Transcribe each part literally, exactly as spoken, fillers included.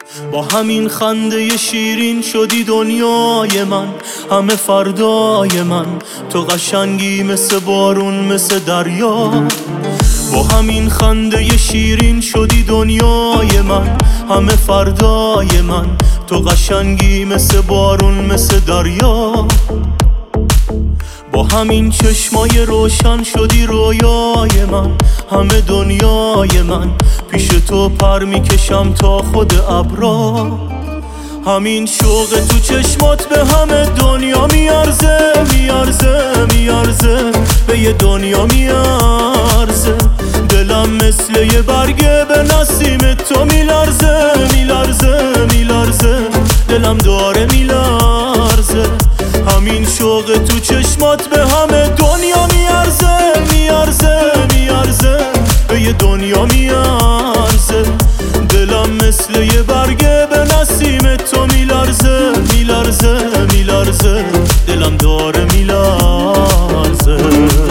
با همین خنده شیرین شدی دنیای من، همه فردای من. تو قشنگی مثل بارون مثل دریا. با همین خنده شیرین شدی دنیای من، همه فردای من. تو قشنگی مثل بارون مثل دریا. با همین چشمای روشن شدی رویای من، همه دنیای من. پیش تو پر میکشم تا خود ابرا. همین شوق تو چشمات به همه دنیا میارزه، میارزه، میارزه، به یه دنیا میارزه. دلم مثل یه برگه به نسیم تو میلرزه، میلرزه، میلرزه، دلم داره میلرزه. همین شوق تو چشمات به همه دنیا میارزه، میارزه، میارزه، به یه دنیا میارزه. دلم مثل یه برگه به نسیم تو میلرزه، میلرزه، میلرزه، دلم داره میلرزه.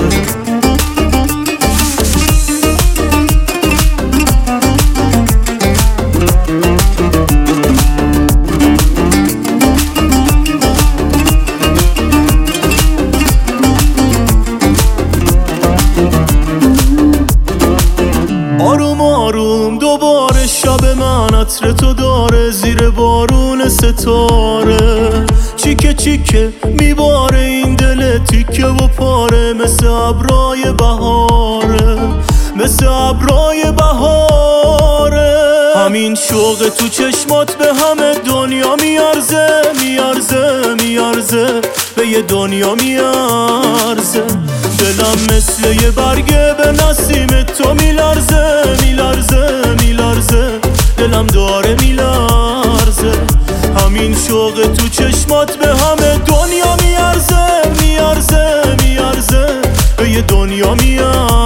آروم آروم دوباره شب من عطر تو داره، زیر بارون ستاره. چیکه چیکه میباره این دل تیکه و پاره، مثل ابرای بهاره، مثل ابرای بهاره. همین شوق تو چشمات به همه دنیا میارزه، میارزه، میارزه، به یه دنیا میارزه. دلم مثل یه برگه به نسیم تو میلرزه، میلرزه، میلرزه، دلم داره میلرزه. همین شوق تو چشمات به همه دنیا میارزه، میارزه، میارزه، به یه دنیا میارزه.